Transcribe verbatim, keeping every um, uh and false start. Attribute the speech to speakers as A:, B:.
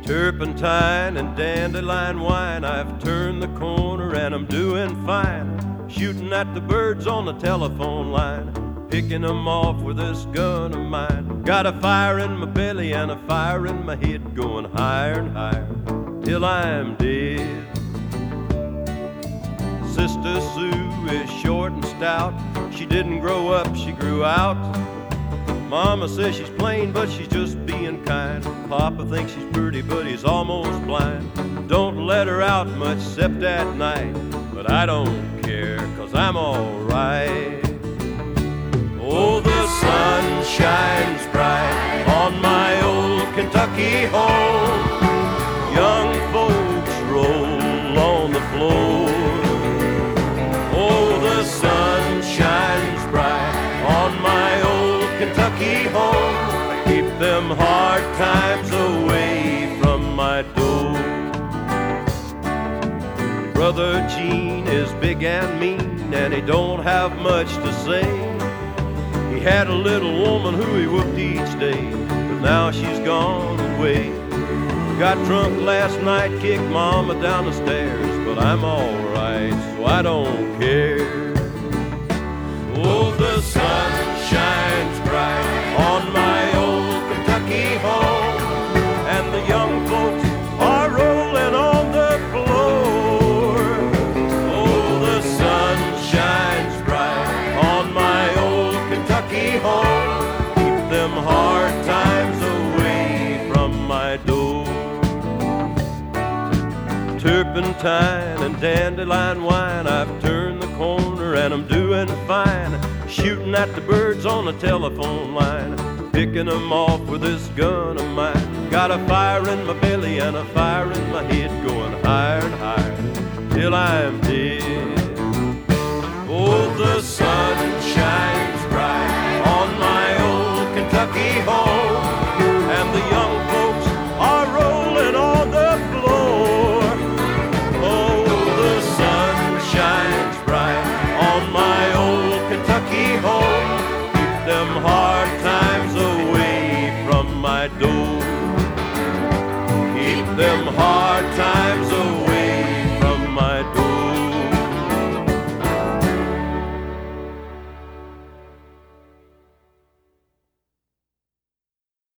A: Turpentine and dandelion wine, I've turned the corner and I'm doing fine. Shooting at the birds on the telephone line, picking them off with this gun of mine. Got a fire in my belly and a fire in my head, going higher and higher till I'm dead. Sister Sue is short and stout. She didn't grow up, she grew out. Mama says she's plain, but she's just being kind. Papa thinks she's pretty, but he's almost blind. Don't let her out much except at night, but I don't care, 'cause I'm alright. Oh, the sun shines bright on my old Kentucky home. Young folks roll on the floor. Oh, the sun shines bright on my old Kentucky home. Keep them hard times away from my door. Brother Gene is big and mean, and he don't have much to say. He had a little woman who he whooped each day, but now she's gone away. Got drunk last night, kicked Mama down the stairs, but I'm alright, so I don't care. Oh, the sun shines bright on my old Kentucky home, and the young folks are rolling on the floor. Oh, the sun shines bright on my old Kentucky home. Keep them hard times away from my door. Turpentine and dandelion wine, I've turned the corner and I'm doing fine. Shooting at the birds on the telephone line, picking them off with this gun of mine. Got a fire in my belly and a fire in my head, going higher and higher till I'm dead. Oh, the sun shines bright on my old Kentucky home, and the young folks are rolling on the floor. Oh, the sun shines bright on my old Kentucky home. Keep them hard times away from my door. Keep them hard times away.